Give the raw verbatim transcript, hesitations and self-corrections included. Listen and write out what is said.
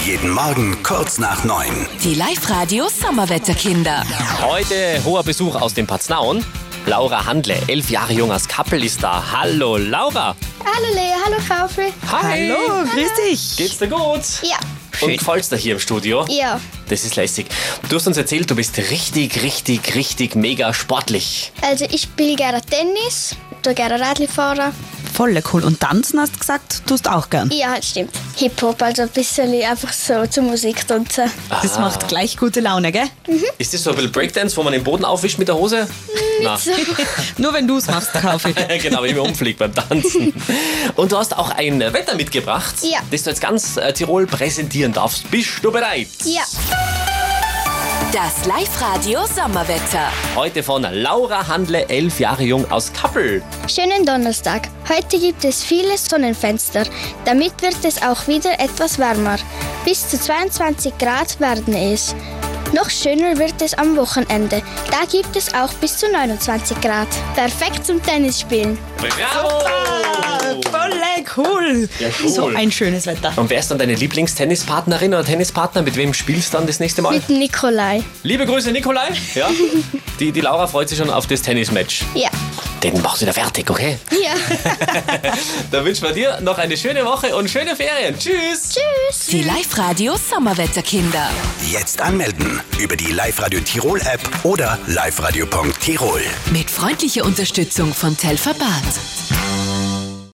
Jeden Morgen kurz nach neun. Die Live-Radio-Sommerwetterkinder. Heute hoher Besuch aus dem Paznaun. Laura Handle, elf Jahre jung aus Kappel, ist da. Hallo Laura. Hallo Lea, hallo Kaufi. Hi. Hallo, grüß dich. Geht's dir gut? Ja. Und gefällt's dir hier im Studio? Ja. Das ist lässig. Du hast uns erzählt, du bist richtig, richtig, richtig mega sportlich. Also ich spiele gerne Tennis, tue gerne Radl fahren. Voll cool. Und tanzen hast du gesagt, tust auch gern. Ja, halt stimmt. Hip-Hop, also ein bisschen einfach so zur Musik tanzen. Das macht gleich gute Laune, gell? Ist das so ein bisschen Breakdance, wo man den Boden aufwischt mit der Hose? Nein. So. Nur wenn du es machst, kaufe ich. Genau, wenn ich mir umfliege beim Tanzen. Und du hast auch ein Wetter mitgebracht, Ja. das du jetzt ganz äh, Tirol präsentieren darfst. Bist du bereit? Ja. Das Live-Radio-Sommerwetter. Heute von Laura Handle, elf Jahre jung aus Kappel. Schönen Donnerstag. Heute gibt es viele Sonnenfenster. Damit wird es auch wieder etwas wärmer. Bis zu zweiundzwanzig Grad werden es. Noch schöner wird es am Wochenende. Da gibt es auch bis zu neunundzwanzig Grad. Perfekt zum Tennisspielen. Bravo! Voll cool. Ja, cool. So ein schönes Wetter. Und wer ist dann deine Lieblingstennispartnerin oder Tennispartner? Mit wem spielst du dann das nächste Mal? Mit Nikolai. Liebe Grüße, Nikolai. Ja. Die, die Laura freut sich schon auf das Tennismatch. Ja. Den machst du wieder fertig, okay? Ja. Dann wünschen wir dir noch eine schöne Woche und schöne Ferien. Tschüss. Tschüss. Die Live-Radio-Sommerwetterkinder. Jetzt anmelden über die Live-Radio Tirol App oder liveradio punkt tirol. Mit freundlicher Unterstützung von Telfer Bad.